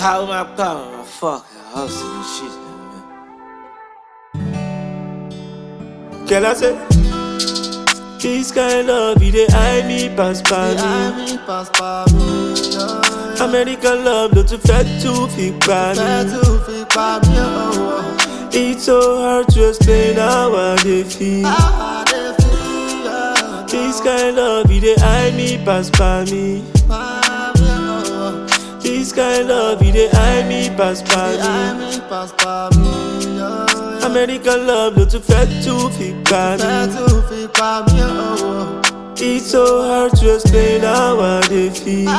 How my power, fuck, hustle and shit, man. Can I say? This kind of love, they eye me, pass by me. American love, not to fat to fit by me. It's so hard to explain how I they feel. This kind of love, they eye me, pass by me. This kind of love, they eye me, pass by me. American love, not to fat to fit by me. It's so hard to explain how I they feel.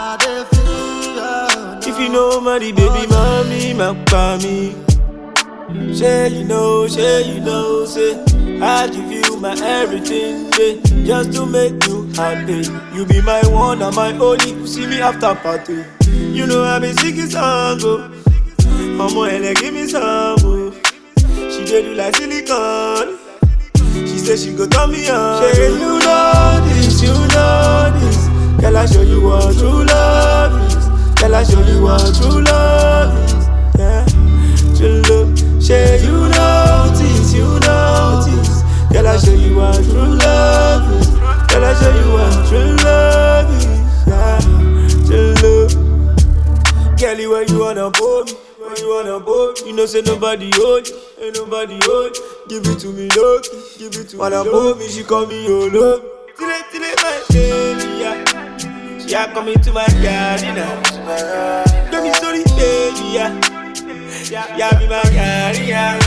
If you know money, baby, mommy, my me. Say you know, say I give you my everything, yeah, just to make you happy. You be my one and my only. You see me after party. You know I be singing song, oh. Mama, and give me some, oh. She did do like silicone. She said she go turn me on. Say you know this, Girl, I show you what true love is. Girl, I show you what true love is. Yeah, true love. Say you notice. Girl, I show you what true love is. Girl, I show you what true love is. Yeah, true love. Girl, where you wanna hold me? You know say nobody hold you, ain't nobody hold you. Give it to me, look, give it to me. Wanna hold me, she call me your love. Till my baby, yeah. She a coming to my garden now. Don't be sorry, baby, yeah. Yeah, be my garden, yeah.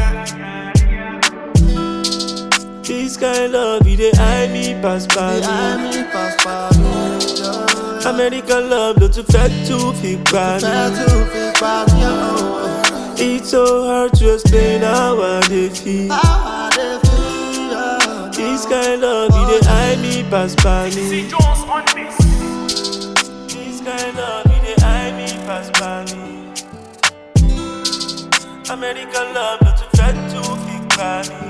This kind of love, they eye me, pass by me. American love, not to fat to fit by me. It's so hard to explain how I they feel. This kind of love, they eye me, pass by me. This kind of love, they eye me, pass by me. American love, not to fat to fit by me.